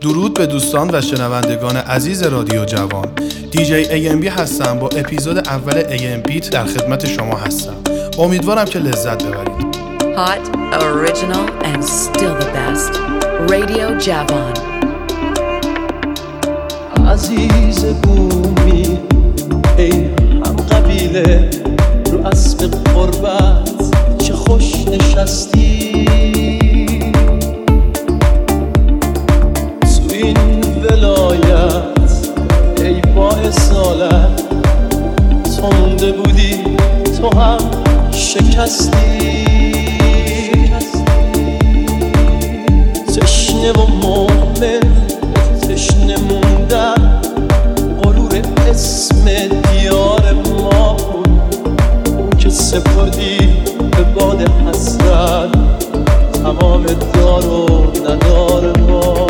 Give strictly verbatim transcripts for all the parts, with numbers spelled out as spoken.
درود به دوستان و شنوندگان عزیز رادیو جوان. دی جی ای ام بی هستم. با اپیزود اول ای ام بی در خدمت شما هستم. امیدوارم که لذت ببرید. Hot, original and still the best. Radio جوان. عزیز بومی ای هم قبیله رو اسب قربت چه خوش نشستی تو این ولایت ای با اصالت تو مونده بودی تو هم شکستی تشنه و مؤمن تشنه موندن غرور اسم دیار ما بود که سپردی به باد حسرت تمام دار و ندار ما.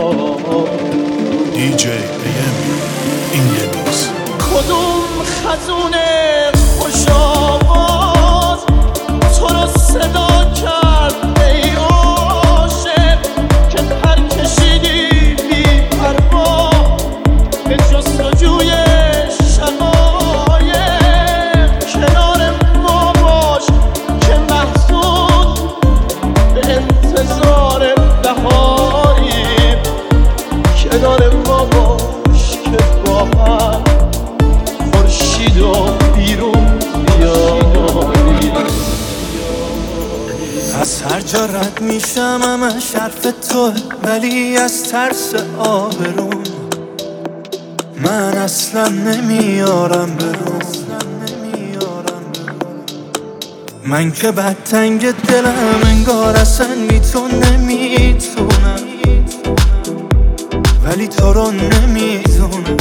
دی جی ای ام بی انگلیس. کدوم خزونه خوش آواز تو رو صدا کرد ای عاشق که پر کشیدی بی پروا به جستجوی شقایق کنار ما باش که محسود به انتظار بهاریم کنار ما باش که با هم خورشید و بیرون بیاریم. از هر جا رد میشم همه شرف تو ولی از ترس آبرون من اصلا نمیارم برون. من که بدتنگ دلم انگار اصلا میتون نمیتونم ولی تو رو نمیدونم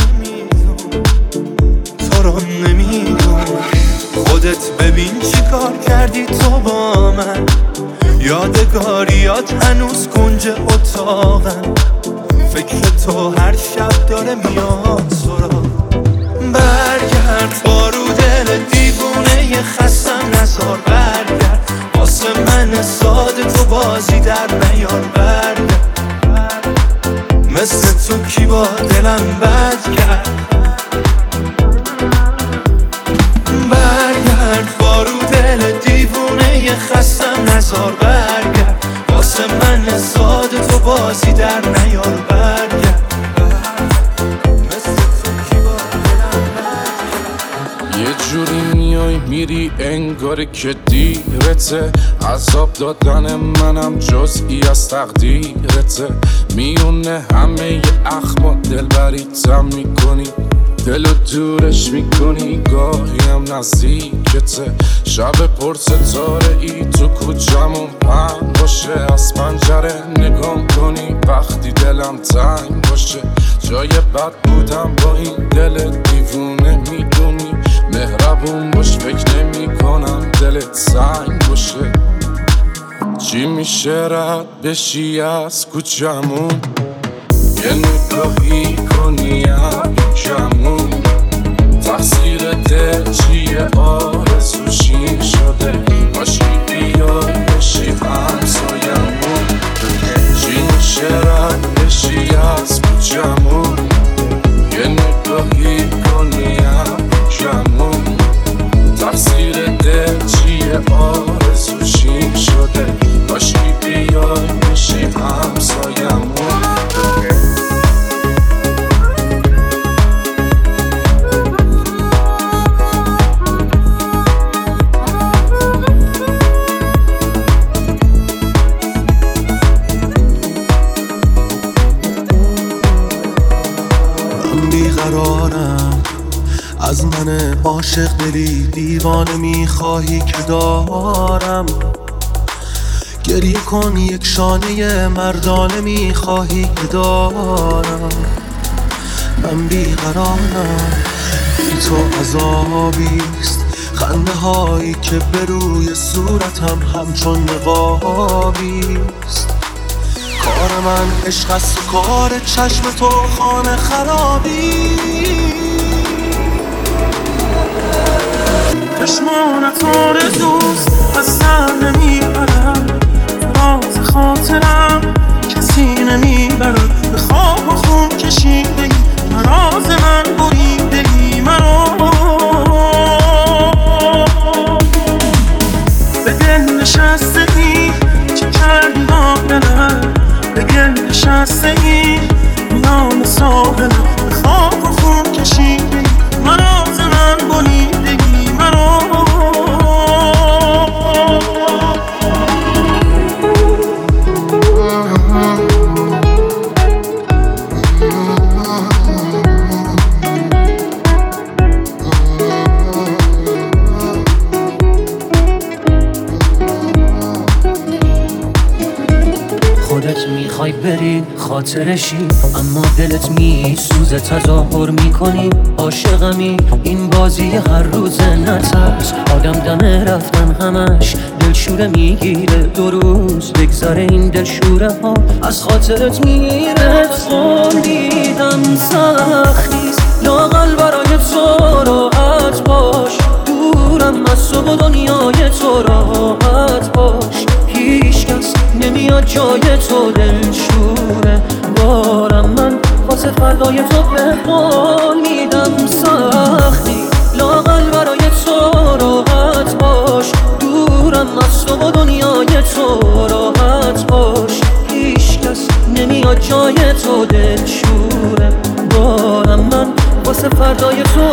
تو رو نمیدونم. خودت ببین چی کار کردی تو با من یادگاریات هنوز کنج اتاقم فکر تو هر شب داره میاد سراغ. برگرد بارو دل دیوونه خستم نزار برگرد واسه من ساده تو بازی در نیار برگرد مثل تو کی با دلم بد کرد. برگرد بارو دل دیوونه خستم نزار برگرد واسه من ساده تو بازی در نیار برگرد مثل تو کی با دلم بد کرد. یه جوری میای میری انگار که دیرته عذاب دادن منم جزئی از تقدیرته میونه همه ی اخما دلبریتم میکنی دلو دورش میکنی گاهی هم نزدیکته شب پر ستاره ای تو کوچمون پن باشه از پنجره نگام کنی وقتی دلم تنگ باشه جای بد بودم با این دل دیوونه میدونی مهربون باش فکر نمی کنم دلت سنگ باشه. چی میشه رد بشی از کوچمون یه نگاهی کنی هم کمون تقصیر دل چیه آرزوشی شده باشی بیای بشی همسایمون. چی میشه رد بشی از کوچمون یه نگاهی کنی هم کمون تقصیر دل چیه آرزوشی شده باشی بیای بشی همسایمون. بیقرارم از من عاشق دلی دیوانه میخواهی که دارم گریه کن یک شانه مردانه میخواهی که دارم. من بیقرارم بی تو عذابیست خنده هایی که به روی صورتم همچون نقابیست. کار من عشق است و کار چشم تو خانه خرابی. چشمانت آرزوست از سر نمیبرم راز خاطرم کسی نمیبرم. این خاطرشی، اما دلت میسوزه تظاهر میکنی عاشقمی. این بازی هر روز نترس، آدم دمه رفتن همش دلشوره میگیره. دو روز بگذاره این دلشوره ها از خاطرت میره. خوردیدم سختیست لااقل برای تو راحت باش، دورم از تو و دنیای تو راحت باش. هیچ کس نمیاد جای تو دلشوره بارم، من واسه فردای تو به قول میدم سختی لااقل برای تو راحت باش، دورم از تو و دنیای تو راحت باش. هیچ کس نمیاد جای تو دلشوره بارم، من واسه فردای تو.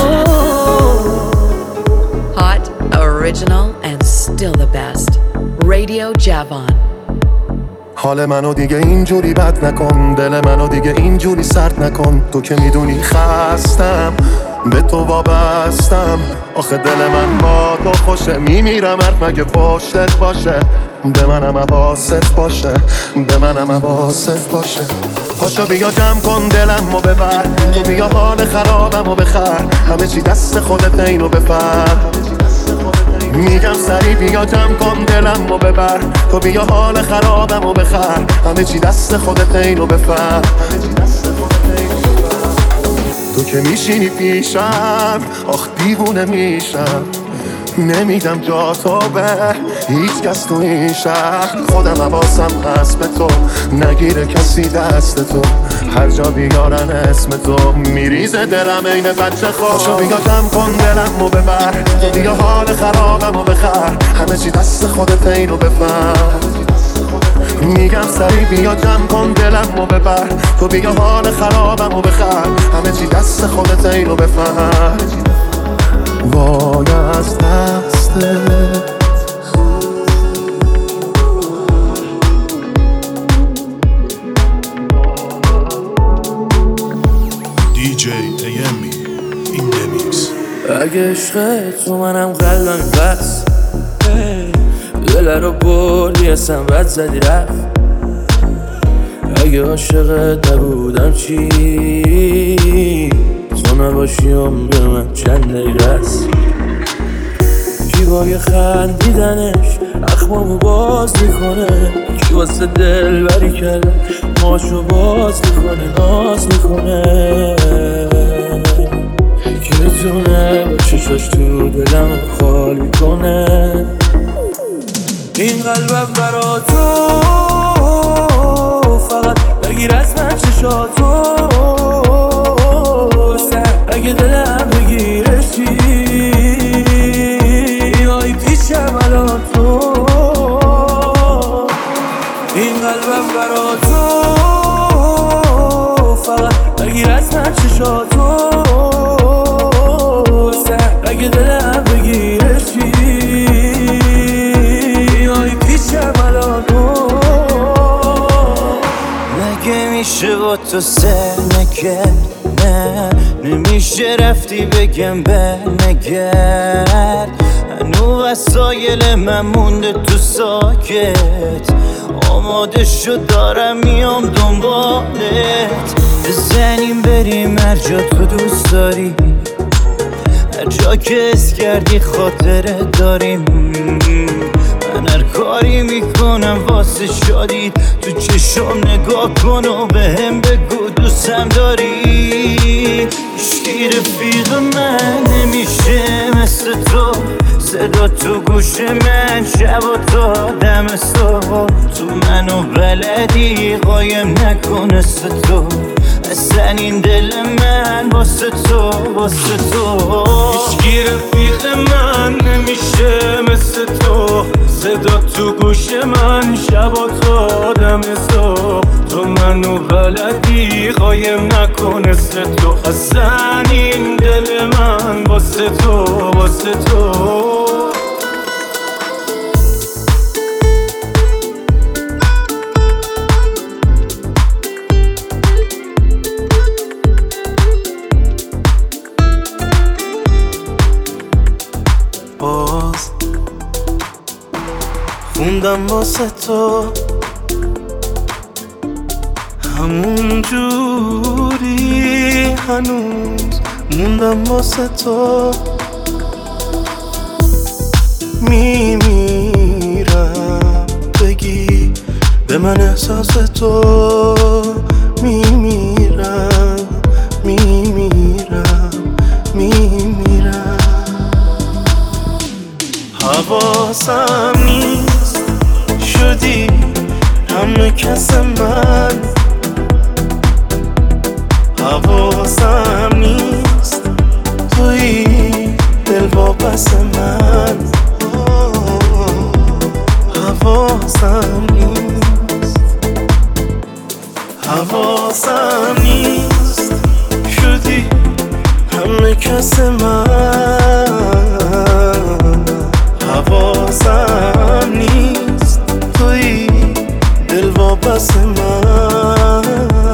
Hot, original, and still the best. Radio Javon. حال منو دیگه اینجوری بد نکن، دل منو دیگه اینجوری سرد نکن. تو که میدونی خستم، به تو وابستم. آخه دل من با تو خوشه، میمیرم حرف مگه پشتت باشه. به منم حواست باشه، به منم حواست باشه. پاشو بیا جمع کن دلم و ببر، تو بیا حال خرابم و بخر. همه چی دست خودت اینو بفر. میگم سری بیا جمع کن دلم و ببر، تو بیا حال خرابم و بخر. همه چی دست خودت اینو بفر. تو که میشینی پیشم، آخ دیوونه میشم. نمیدم جا تو به هیچ کس تو این شهر. خودم حواسم هست به تو، نگیره کسی دست تو. هر جا بیارن اسم تو میریزه دلم این بچه خواه. شو بیا جمع کن دلم و ببر، تو بیا حال خرابم و بخر. همه چی دست خودت اینو بفر. میگم سری بیا جمع کن دلم و ببر، تو بیا حال خرابم و بخر. همه چی دست خودت اینو بفر. وای از دستت دی جی ای ام بی این دمیکس. اگه عشقت تو منم قلبم بس، دل رو بردی اصلا بد زدی رفت. اگه عاشقت نبودم چی، تو نباشی عمر من چند دقیقه است. جیبای خندیدنش اخمامو باز میکنه، کی واسه دل بری کرده ماشو باز میکنه، ناز میکنه. کی میتونه با چشاش تو دلم خالی کنه. این قلبم برا تو فقط بگیر از من چشاتو. اگه دلم بگیرشی آی پیشم الان تو. این قلبم برا تو فقط بگیر از من چشاتو. اگه دلم بگیرشی آی پیشم الان تو. مگه میشه با تو سر نکرد؟ نه نمیشه رفتی بگم به نگرد. هنو وسایل من مونده تو ساکت، آماده شد دارم میام دنبالت. بزنیم بریم هر جا تو دوست داری، هر جا که اس کردی خاطره داریم. من هر کاری میکنم واسه شادی، تو چشم نگاه کن و به هم بگو دوستم داری. هیچکی رفیق من نمیشه مثل تو، صدا تو گوش من شب و تا دم صبح. تو منو بلدی قایم نکن مثل تو، اصلا این دل من واسه تو واسه تو. هیچکی رفیق من نمیشه مثل تو، صدا تو گوش من شب و تا دم صبح. تو منو بلدی قایم نکن مثل تو، اصلا این دل من واسه تو واسه تو. باز خوندم واسه تو همون جوری هنوز موندم واسه تو میمیرم بگی به من احساس تو میمیرم میمیرم میمیرم حواسم نیست شدی همه کس من حواسم نیست توی دل واپس من حواسم نیست حواسم نیست شدی همه کس من حواسم نیست توی دل واپس من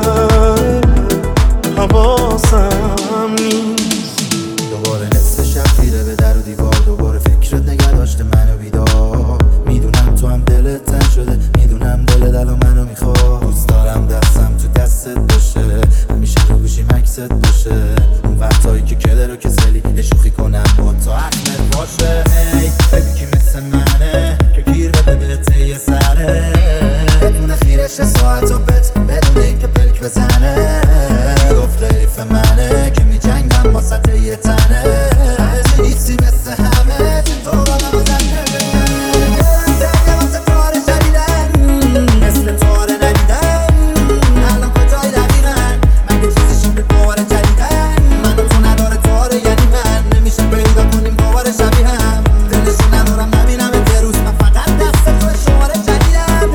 حواسم نیست دوباره نصف شب خیره به در و دیوار دوباره فکرت نگه داشته منو بیدار میدونم تو هم دلت تن شده میدونم دلت الان منو میخواد دوست دارم دستم تو دستت باشه همیشه رو گوشیم عکست باشه اون وقتایی که کله رو کسلی یه شوخی کنم با تو احمد باشه هی بگی که مثل منه که گیر بده بهت یه سره بدون خیرش ساعت و بت بدون اینکه پلک بزنه گفت حیف منه که می جنگم با سطح یه تنه نیستی مثل همه تو رو نمازنه درگه واسه تاره شدیدن مثل تاره ندیدن الان کجای دقیقن مگه چیزشون به دوباره جدیدن من و تو نداره تاره یعنی من نمیشه پیدا کنیم دوباره شبیه هم دلشون ندارم نبینم یه روز من فقط دست تو شماره جدیدم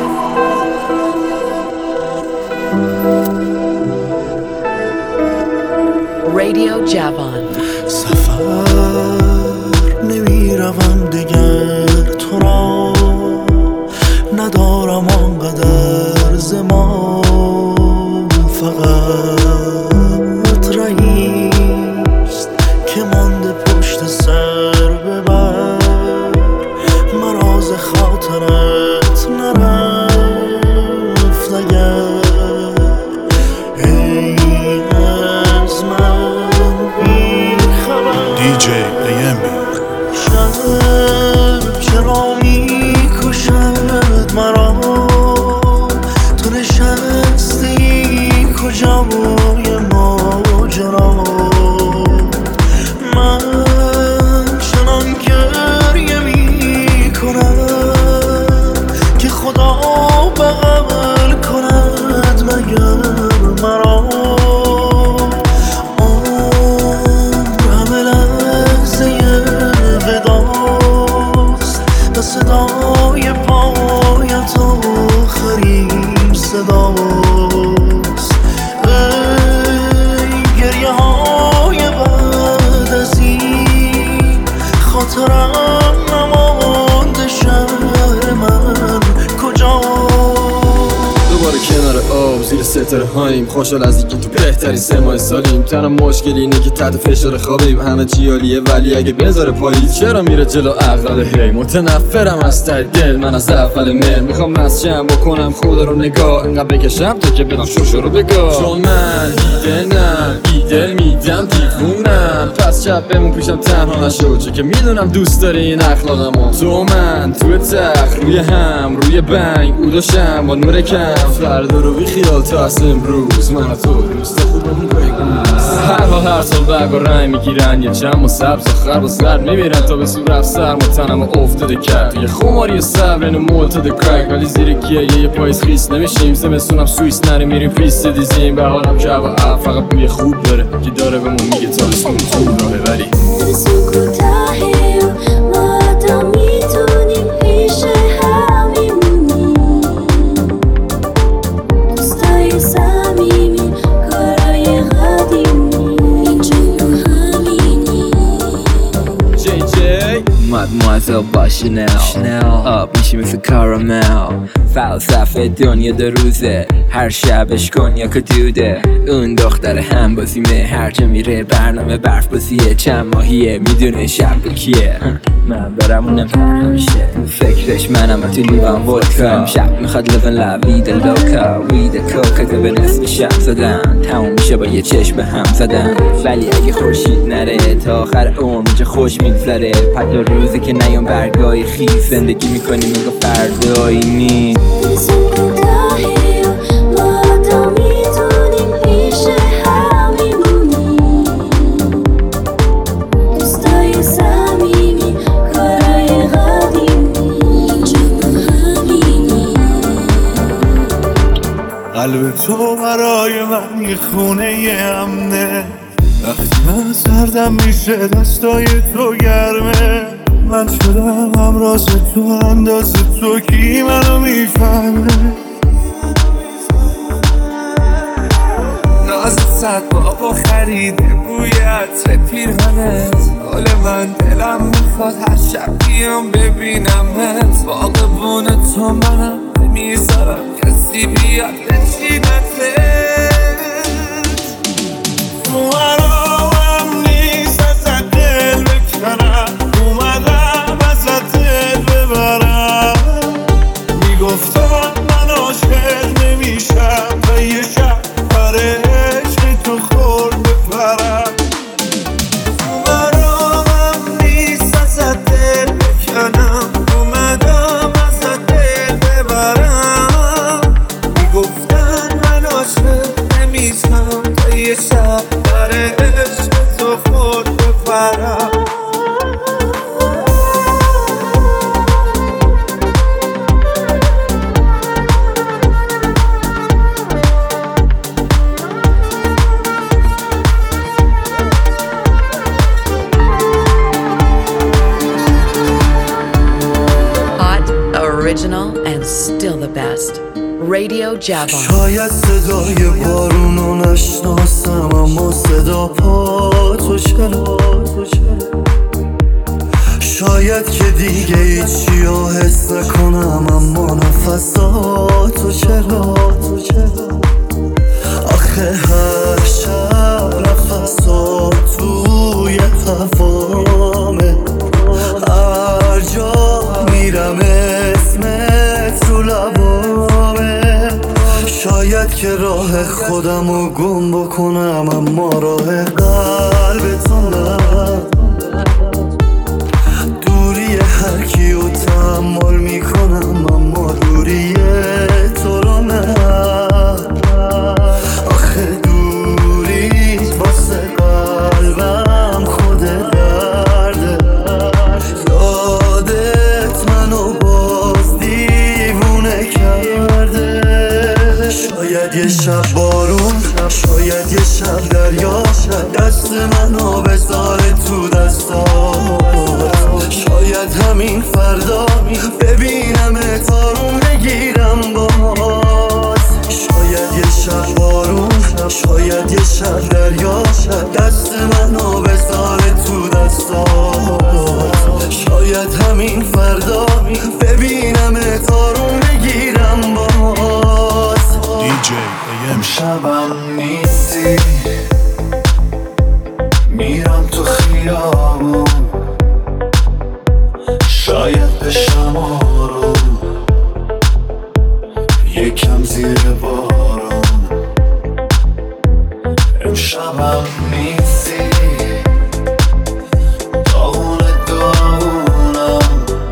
Radio Javon. سفر نمیروم دیگر تو را ندارم آنقدر زمان فقط رئیست که مانده پشت سر ببر مراز خاطرت نرفت اگر دی جی ای ام بی شب چرا میکشد مرا تو نشستی کجا روی ماجرا من چنان گریه میکنم که خدا بغل کند مگر مرا صدای پایت آخرین صداست ای گریه های بعد از این خاطرم نمانده شهر من کجا دوباره کنار آب زیر ستاره هاییم خوشحال از اینکه تو بهترین سه ماه سالیم تنها مشکل اینه که تحت فشار خوابیم همه چی عالیه ولی اگه بذاره پاییز چرا میره جلو عقل هی متنفرم از ته دل من از اول مهر میخوام مسجم بکنم خدا رو نگاه انقدر بکشم تا که بدم شوشو رو بگاه چون من دیدنم بیدل میدم دیوونم پس شب بمون پیشم تنها نشو چه که میدونم دوست داری این اخلاقمو تو من تو تخ روی هم روی بنگ او داشتم با نور کم فردا رو بی خیال تا از امروز من و تو دوست خوبمون بگو هر حال هر سال برگ و رنگ میگیرن یه چم و سبز و خرب و زرد میمیرن تا به سور رفت سرم و تنم و افتاده کرد یه خماری صبر اینو مولتاده کرک ولی زیر گیه یه پاییز خیس نمیشیم زمستونم سویس نره میریم پیست دیزیم به حالم جو و فقط بوی خوب داره که داره بهمون میگه تا بسون تو راهه ولی ما تا میتونیم پیش همیمونی دوستای صمیمی کارای قدیمی اینجا رو همینی جی جی Mademoiselle با شنل آب میشی مثل کارامل فلسفه دنیا دو روزه هر شبش کنیاک و دوده اون دختر هم بازیمه هر جا میره برنامه برف بازیه چند ماهیه میدونه شب کیه من برم اونم همیشه فکرش منم تو لیوان ودکا شب میخواد لبن لبید لوکا وید کوکا که به نصف شب زدن تموم میشه با یه چشم هم زدن ولی اگه خورشید نره تا آخر عمر اینجا خوش میگذره پد روزی که نیام برگای خیز زندگی میکنیم میگو فردایی نیست قلب تو برای من یه خونه امنه وقتی من سردم میشه دستای تو گرمه من شدم همراز تو انداز تو کی منو میفهمه نازت صد بابا خریده بوی عطر پیرهنت حال من دلم میخواد هر شب بیام ببینمت باغبون تو منم نمیذارم کسی بیاد بچینته موهرام نیست ازت دل بکنم اومدم ازت دل ببرم میگفتم من عاشق نمیشم و یه شب برای عشق تو خورد بپرم موهرام نیست ازت دل بکنم اومدم ازت دل ببرم میگفتن من عاشق نمیشم و یه شب برای عشق تو خورد بپرم Original and still the best. Radio Javon. شاید صدای بارونو نشناسم اما صدا پا تو چرا شاید که دیگه هیچیو حس نکنم اما نفسا تو چرا آخه هر شب نفسا توی هوامه هر جا میرم اسمت تو لبامه شاید که راه خودمو گم بکنم اما راه قلبتو نه دوری هر کیو تحمل میکنم اما دوری تو رو نه آخه دوریت واسه قلبم خود درده یادت منو باز دیوونه کرده شاید یه شب بارون شاید یه شب دریا دست منو بذاره تو دستا شاید همین فردا ببینم تارون بگیرم باز شاید یه شب بارون شاید یه شب دریا دست منو بذاره تو دستا شاید همین فردا ببینم تارون بگیرم باز دی جی امشبم نیستی میرم تو خیابون شاید بشم آروم یکم زیر بارون امشبم نیستی داغون داغونم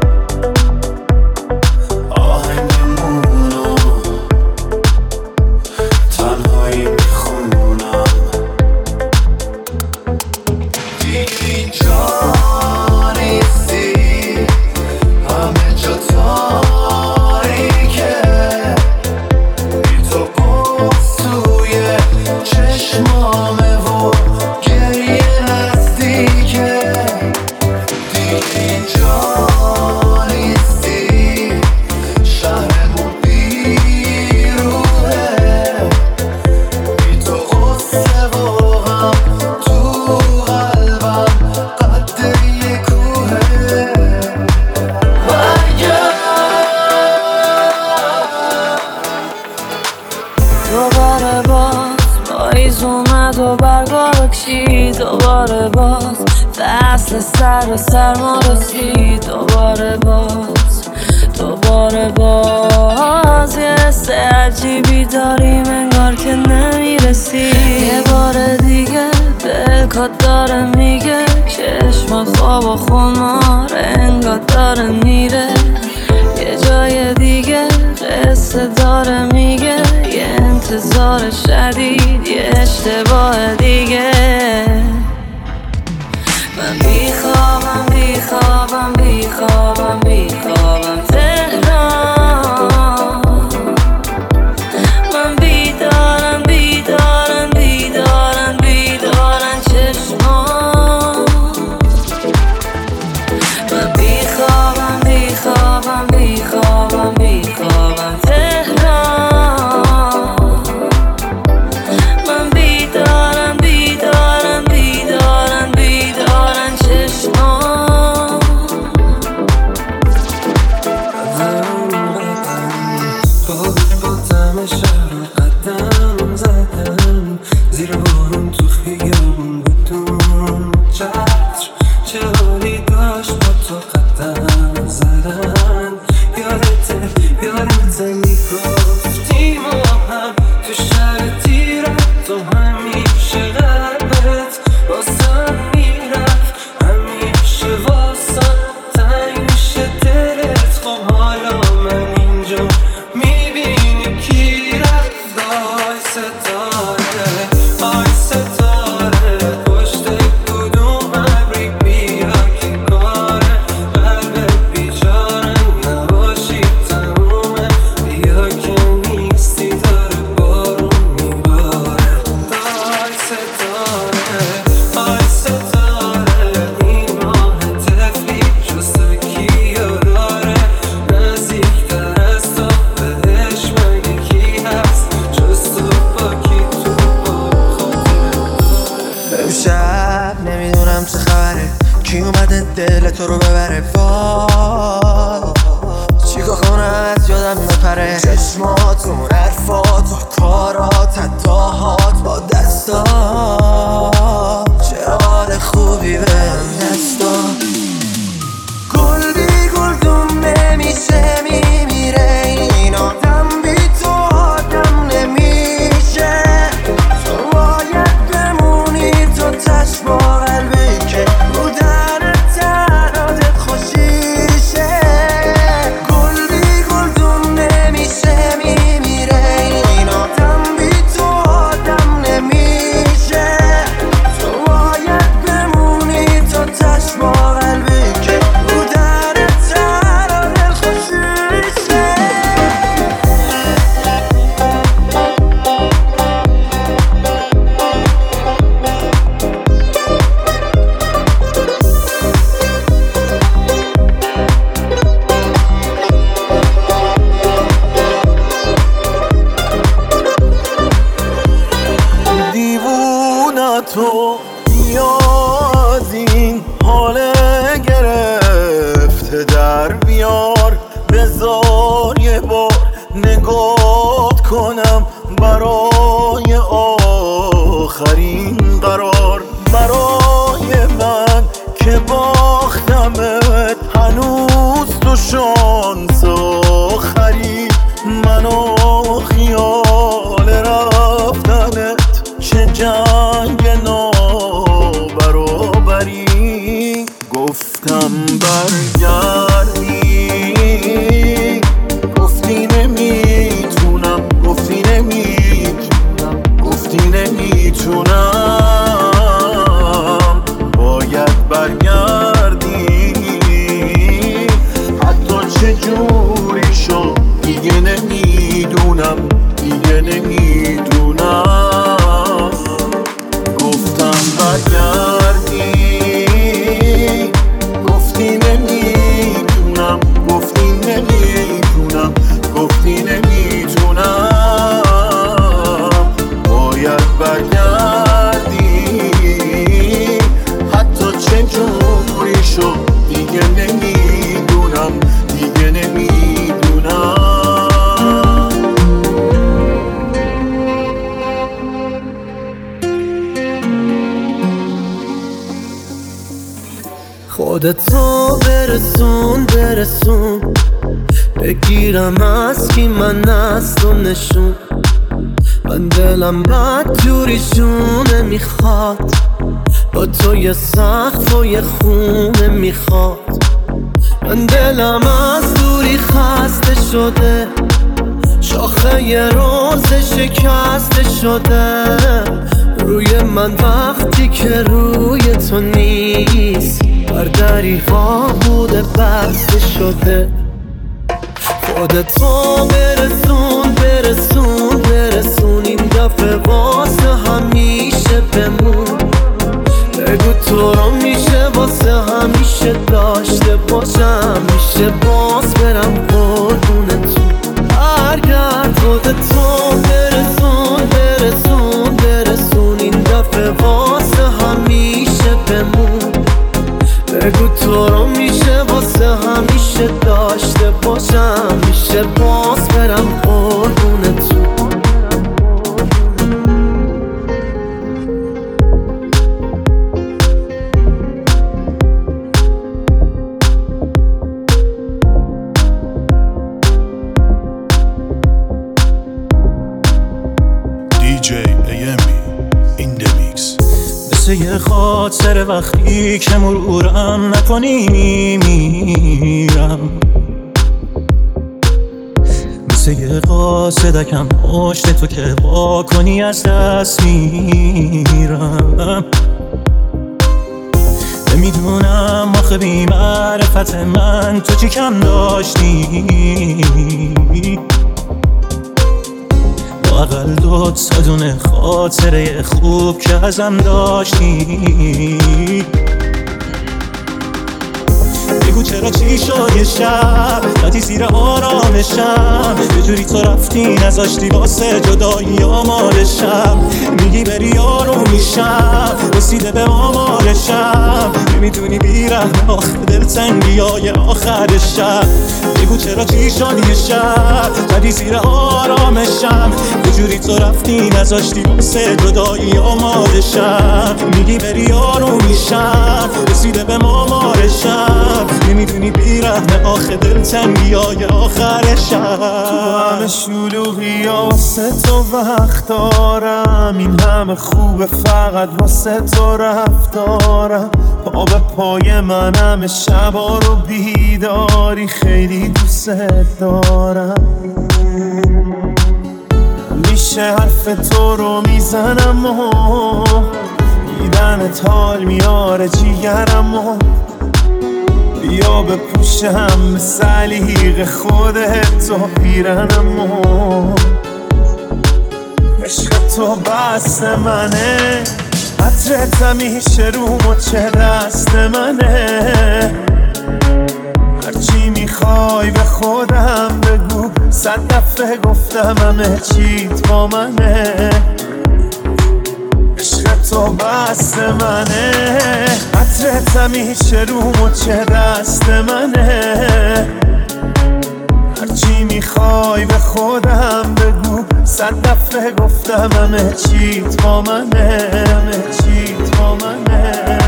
آهنگمونو تنهایی میخونم دیگه اینجا دوباره باز فصل سر و سرما رسید دوباره باز دوباره باز یه حس عجیبی داریم انگار که نمیرسی. یه بار دیگه دلکات داره میگه چشمات خواب و خمار انگار داره میره. یه جای دیگه قصه داره میگه یه انتظار شدید یه اشتباه دیگه. من بیخوابم بیخوابم بیخوابم بیخوابم تهران. من بیدارم بیدارم بیدارم بیدارم چشمان. من بیخوابم بیخوابم بیخوابم بیخوابم تهران. من بیدارم بیدارم بیدارم بیدارم چشمان. با دم شهر قدم زدم زیر بارون تو خیابون بدون چتر. چه حالی داشت با تو قدم زدن. یادته یادته میگفتی ما هم تو شهر تیرت تو همیشه قلبت واسم میرفت همیشه واسم تنگ میشه دلت. خب حالا من اینجا میبینی کی رفت. آی ستاره آی ستاره پشت کدوم ابری بیا که کاره قلبت بیچاره نباشی تمومه. بیا که نیستی داره بارون میباره. آی ستاره آی ستاره این ماه تفلی جسته کیا داره نزدیکتر از تو بهش مگه کی هست جز تو با کی تو با خاطره. امشب نمیدونم چه خبره کی اومده دل تو رو ببره. وای چیکار کنم از یادم نپره. چشماتون حرفات و کارات اداهات با دستات چرا حال خوبی بهم دستات. گل بی گلدون نمیشه میمیره این آدم بی تو آدم نمیشه. تو باید بمونی تو چشم قلبی که بودن تنادت خوشیشه. گل بی گلدون نمیشه میمیره این آدم بی تو آدم نمیشه. تو باید بمونی تو چشم قلبی که بودن تنادت خوشیشه. دیوونتو بیاد این حال گرفته در بیار. بذار یه بار نگات کنم برای آخرین قرار. برای من که باختمت هنوز تو شانس آخری. منو خیال رفتنت چه جنگ نابرابری. گفتم برگردی گفتی نمیتونم گفتی نمیتونم گفتی نمیتونم. باید برگردی حتی چه جوری شد دیگه نمیدونم دیگه نمیدونم. گفتم برگردی گفتی نمیتونم گفتی نمیتونم گفتی نمیتونم. باید برگردی حتی چه جوری شد دیگه نمیدونم دیگه نمیدونم. خودتو برسون برسون بگیرم از کی من از تو نشون. من دلم بد جوریشونه میخواد، با تو یه سقف و یه خونه میخواد. من دلم از دوری خسته شده، شاخه یه روز شکسته شده روی من وقتی که روی تو نیست. بر دری ها بوده بسته شده. خودتو برسون برسون برسون این دفعه واسه همیشه بمون. بگو تو رو میشه واسه همیشه داشته باشم، میشه باز برم قربونتون. برگرد خودتو برسون برسون برسون این دفعه واسه همیشه بمون. بگو تو رو میشه واسه همیشه داشته باشم، میشه باز برم قربونتون. دی جی ای ام بی in the mix. مثل یه خاطر وقتی که مرورم نکنی میمیرم. مثل یه قاصدکم پشت تو که با کنی از دست میرم. نمیدونم آخه بی معرفت من تو چی کم داشتی. اقل دو تا دونه خاطره خوب که ازم داشتی. بگو چرا چی شد یه شب زدی زیر آرامشم، یه جوری تو رفتی نذاشتی واسه جدایی آمالشم. میگی بری یارو میشم رسیده به آمالشم، نمیدونی بیرحم آخه دلتنگی های آخر شب. بگو چرا چی شد یه شب زدی زیر آرامشم، یه جوری تو رفتی نذاشتی واسه جدایی آمالشم. میگی بری یارو میشم رسیده به آمالشم، نمیدونی بیرحم آخه دلتنگی های آخر شب. تو همه شلوغی ها واسه تو وقت دارم، این همه خوبه فقط واسه تو رفتارم. پا به پای من همه شبا رو بیداری، خیلی دوست دارم. میشه حرف تو رو میزنم و دیدنت حال میاره جیگرم و بیا بپوشم به سلیق خودت و پیرنم و عشق تو بست منه، عطرت همیشه رو مچه دست منه. هرچی میخوای به خودم بگو، صد دفعه گفتم همه چیت با منه. عشق تو بست منه، عطرت همیشه رو مچه دست منه. هرچی میخوای به خودم بگو، صد دفعه گفتم همه چیت با منه، همه چیت با منه.